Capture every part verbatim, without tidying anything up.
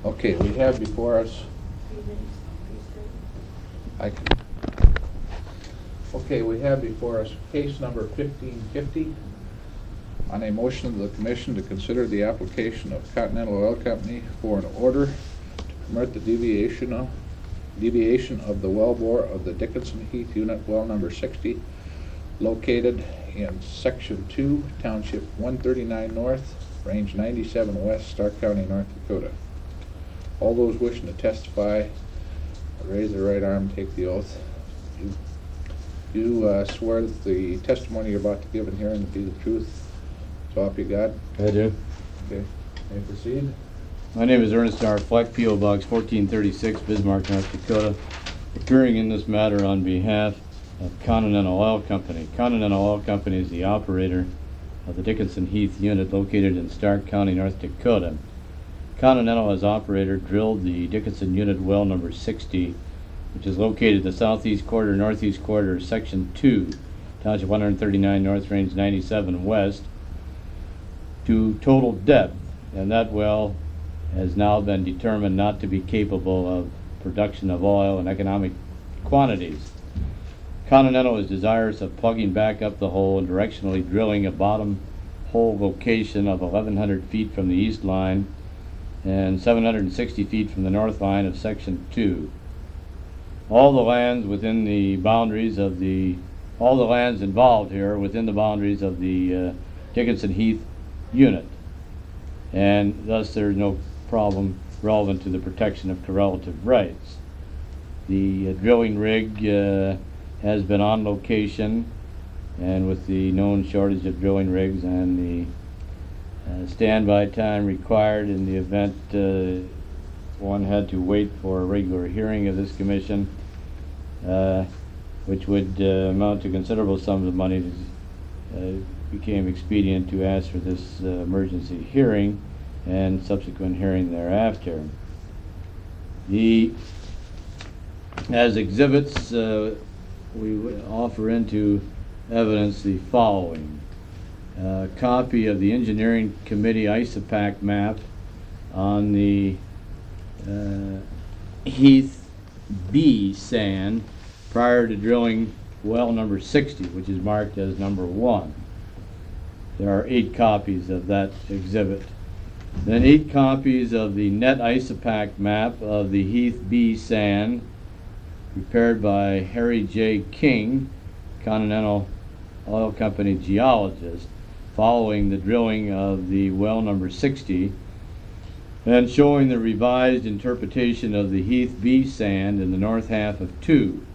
Okay, we have before us, I can, okay, we have before us case number fifteen fifty on a motion of the commission to consider the application of Continental Oil Company for an order to permit the deviation of, deviation of the well bore of the Dickinson Heath unit well number sixty located in section two, township one thirty-nine north, range ninety-seven west, Stark County, North Dakota. All those wishing to testify, raise their right arm, take the oath. You, you uh, swear that the testimony you're about to give in hearing to be the truth, so help you God? I do. Okay, may proceed. My name is Ernest R. Fleck, P O Box fourteen thirty-six, Bismarck, North Dakota, appearing in this matter on behalf of Continental Oil Company. Continental Oil Company is the operator of the Dickinson Heath unit located in Stark County, North Dakota. Continental, as operator, drilled the Dickinson unit well number sixty, which is located in the southeast quarter, northeast quarter, section two, township one thirty-nine north, range ninety-seven west, to total depth, and that well has now been determined not to be capable of production of oil in economic quantities. Continental is desirous of plugging back up the hole and directionally drilling a bottom hole location of eleven hundred feet from the east line and seven hundred sixty feet from the north line of section two. All the lands within the boundaries of the, all the lands involved here are within the boundaries of the uh, Dickinson Heath unit, and thus there's no problem relevant to the protection of correlative rights. The uh, drilling rig uh, has been on location, and with the known shortage of drilling rigs and the uh, standby time required in the event uh, one had to wait for a regular hearing of this commission, uh, which would uh, amount to considerable sums of money, it uh, became expedient to ask for this uh, emergency hearing and subsequent hearing thereafter. The, as exhibits, uh, we offer into evidence the following. A copy of the Engineering Committee ISOPAC map on the uh, Heath B sand prior to drilling well number sixty, which is marked as number one. There are eight copies of that exhibit. Then eight copies of the net ISOPAC map of the Heath B sand prepared by Harry J. King, Continental Oil Company geologist, following the drilling of the well number sixty, and showing the revised interpretation of the Heath B sand in the north half of two.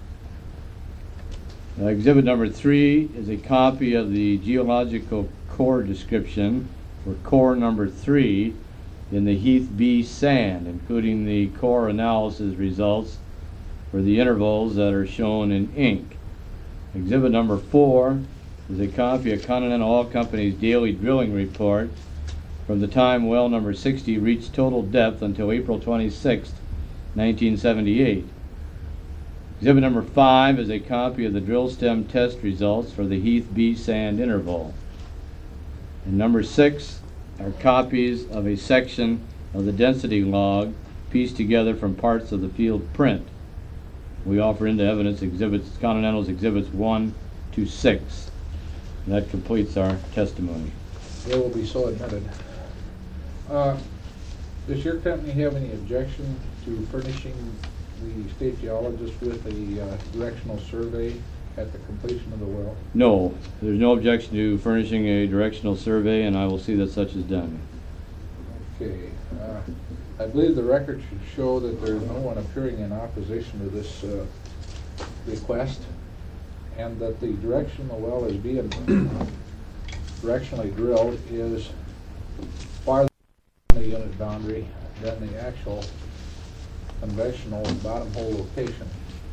Uh, exhibit number three is a copy of the geological core description for core number three in the Heath B sand, including the core analysis results for the intervals that are shown in ink. Exhibit number four is a copy of Continental Oil Company's daily drilling report from the time well number sixty reached total depth until April twenty-sixth, nineteen seventy-eight. Exhibit number five is a copy of the drill stem test results for the Heath B sand interval. And number six are copies of a section of the density log pieced together from parts of the field print. We offer into evidence exhibits, Continental's exhibits one to six. And that completes our testimony. They will be so admitted. Uh, does your company have any objection to furnishing the state geologist with a uh, directional survey at the completion of the well? No, there's no objection to furnishing a directional survey, and I will see that such is done. Okay. Uh, I believe the record should show that there's no one appearing in opposition to this uh, request, and that the direction the well is being directionally drilled is farther from the unit boundary than the actual conventional bottom hole location.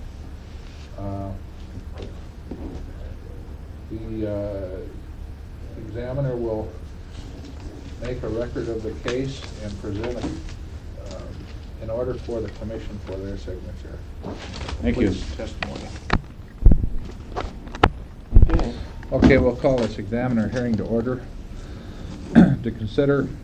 Uh, the uh, examiner will make a record of the case and present it uh, in order for the commission for their signature. Thank you. Please, testimony. Okay, we'll call this examiner hearing to order to consider